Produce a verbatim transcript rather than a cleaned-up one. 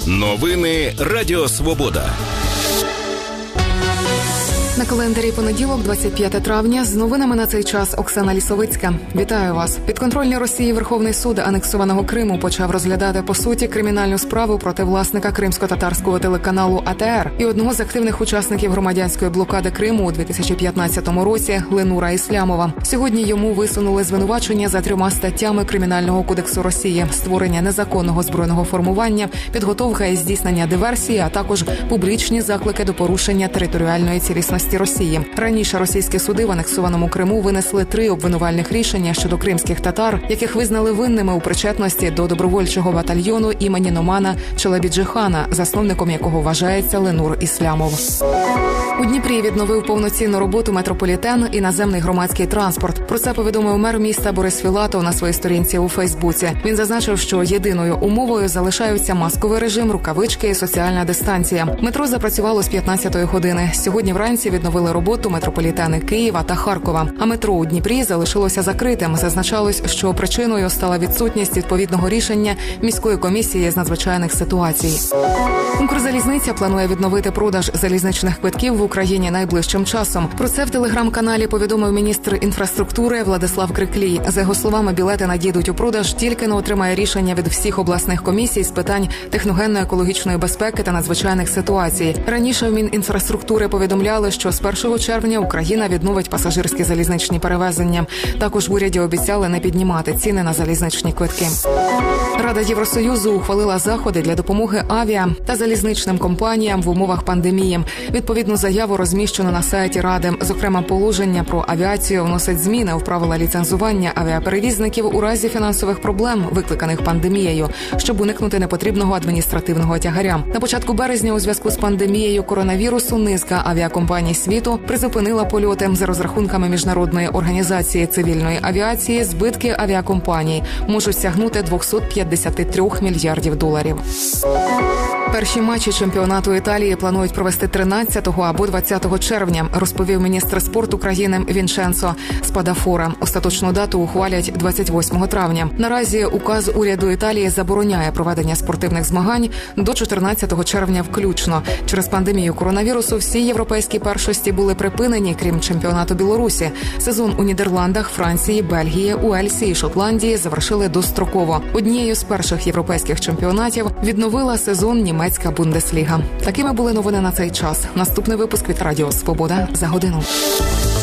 Новини Радіо Свобода. На календарі понеділок, двадцять п'яте травня. З новинами на цей час Оксана Лісовицька. Вітаю вас. Підконтрольний Росії Верховний суд анексованого Криму почав розглядати по суті кримінальну справу проти власника кримсько-татарського телеканалу А Те Ер і одного з активних учасників громадянської блокади Криму у дві тисячі п'ятнадцятому році Ленура Іслямова. Сьогодні йому висунули звинувачення за трьома статтями Кримінального кодексу Росії: створення незаконного збройного формування, підготовка і здійснення диверсії, а також публічні заклики до порушення територіальної цілісності Росії. Раніше російські суди в анексованому Криму винесли три обвинувальних рішення щодо кримських татар, яких визнали винними у причетності до добровольчого батальйону імені Номана Челебіджихана, засновником якого вважається Ленур Іслямов. У Дніпрі відновив повноцінну роботу метрополітен і наземний громадський транспорт. Про це повідомив мер міста Борис Філатов на своїй сторінці у Фейсбуці. Він зазначив, що єдиною умовою залишаються масковий режим, рукавички і соціальна дистанція. Метро запрацювало з п'ятнадцятої години. Сьогодні вранці відновили роботу метрополітени Києва та Харкова. А метро у Дніпрі залишилося закритим. Зазначалось, що причиною стала відсутність відповідного рішення міської комісії з надзвичайних ситуацій. Укрзалізниця планує відновити продаж залізничних квитків в Україні найближчим часом. Про це в телеграм-каналі повідомив міністр інфраструктури Владислав Криклій. За його словами, білети надійдуть у продаж тільки на отримає рішення від всіх обласних комісій з питань техногенно-екологічної безпеки та надзвичайних ситуацій. Раніше в Мінінфраструктури повідомляли, що з першого червня Україна відновить пасажирські залізничні перевезення. Також в уряді обіцяли не піднімати ціни на залізничні квитки. Рада Євросоюзу ухвалила заходи для допомоги авіа та залізничним компаніям в умовах пандемії. Відповідну заяву розміщено на сайті Ради. Зокрема, положення про авіацію вносить зміни в правила ліцензування авіаперевізників у разі фінансових проблем, викликаних пандемією, щоб уникнути непотрібного адміністративного тягаря. На початку березня у зв'язку з пандемією коронавірусу низка авіакомпаній світу призупинила польоти. За розрахунками Міжнародної організації цивільної авіації, збитки авіакомпаній можуть сягнути двісті п'ятдесят три мільярдів доларів. Перші матчі чемпіонату Італії планують провести тринадцятого або двадцятого червня, розповів міністр спорту країни Вінченцо Спадафора. Остаточну дату ухвалять двадцять восьмого травня. Наразі указ уряду Італії забороняє проведення спортивних змагань до чотирнадцятого червня включно. Через пандемію коронавірусу всі європейські першості були припинені, крім чемпіонату Білорусі. Сезон у Нідерландах, Франції, Бельгії, Уельсі і Шотландії завершили достроково. Однією з перших європейських чемпіонатів відновила сезон німецька Бундесліга. Такими були новини на цей час. Наступний випуск від Радіо Свобода за годину.